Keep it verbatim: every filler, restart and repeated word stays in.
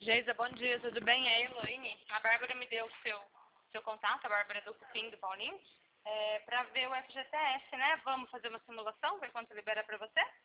Geisa, bom dia, tudo bem? É a Elaine. A Bárbara me deu o seu, seu contato, a Bárbara do Cupim, do Paulinho, é, para ver o F G T S, né? Vamos fazer uma simulação, ver quanto libera para você?